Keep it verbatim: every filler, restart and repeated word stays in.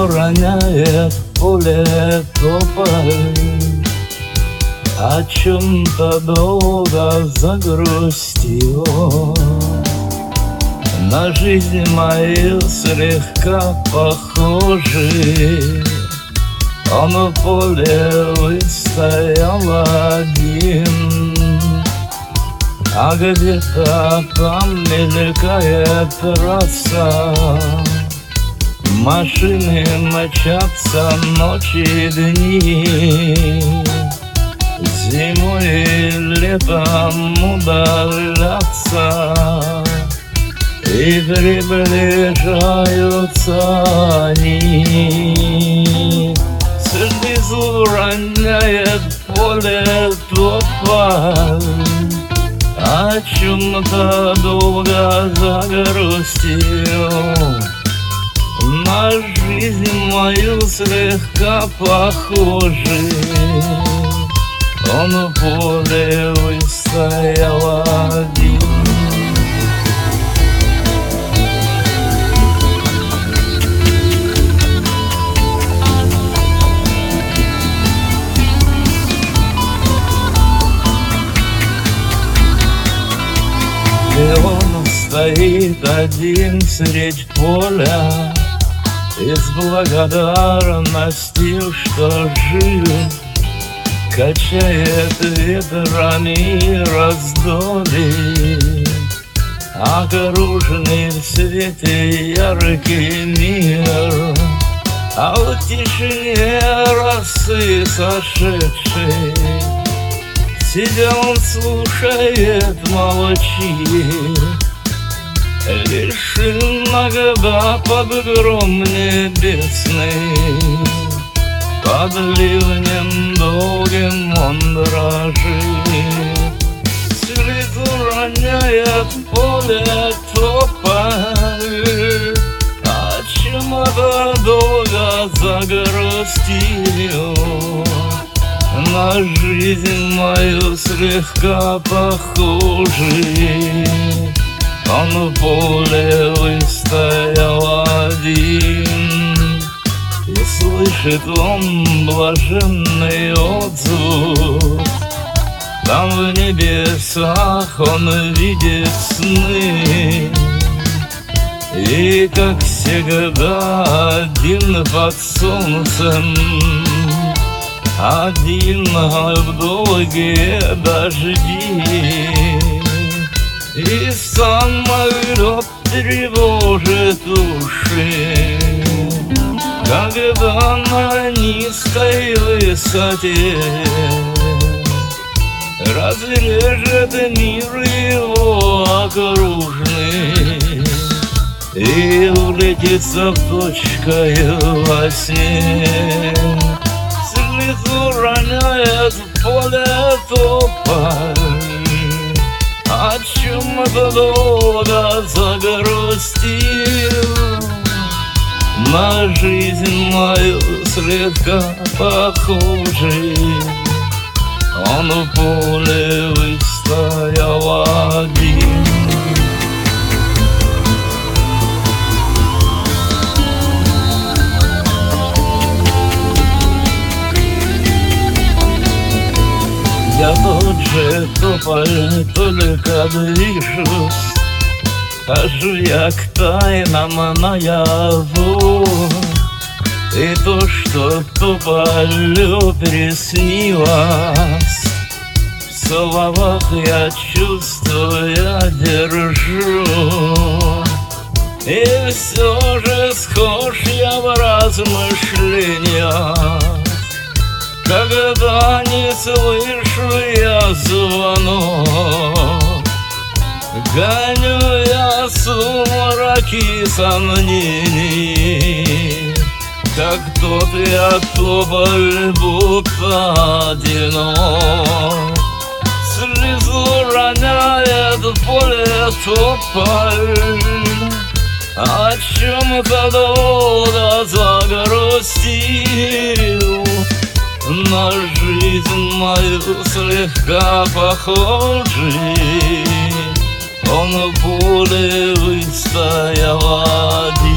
роняет поле тополь, о чем-то долго загрустил. На жизнь мою слегка похожий, он в поле выстоял один, а где-то там мелькает трасса. Машины мчатся ночи и дни, зимой и летом удалятся, и приближаются они. Слезу роняет поле тополь, о чем-то долго загрустил. На жизнь мою слегка похожий, он в поле выстоял один. И он стоит один средь поля, и с благодарностью, что жив, качает ветрами раздоли, окруженный в свете яркий мир, а в тишине росы сошедшей сидя он слушает, молчит, лишь иногда под гром небесный, под ливнем долгим он дрожит. Слезу роняет поле тополь, о чем-то долго загрустил. На жизнь мою слегка похожий, он в поле выстоял один. И слышит он блаженный отзыв, там в небесах он видит сны, и как всегда один под солнцем, один в долгие дожди, и самолет тревожит уши, когда на низкой высоте разрежет мир его окружный и улетится точкой во сне. Слезу роняет в поле тополь, о чем-то долго загрустил. На жизнь мою слегка похожий, он в поле выстоял один. Я тот же тополь, только движусь, хожу я к тайнам наяву, и то, что тополю приснилось, в словах я чувствую, я держу. И все же схож я в размышлениях, когда не слышу я звонок, гоню я сумраки сомнений, как тот я тополь, будто одинок. Слезу роняет в поле тополь, о чем-то долго загрустил. На жизнь мою слегка похожий, он в поле выстоял один.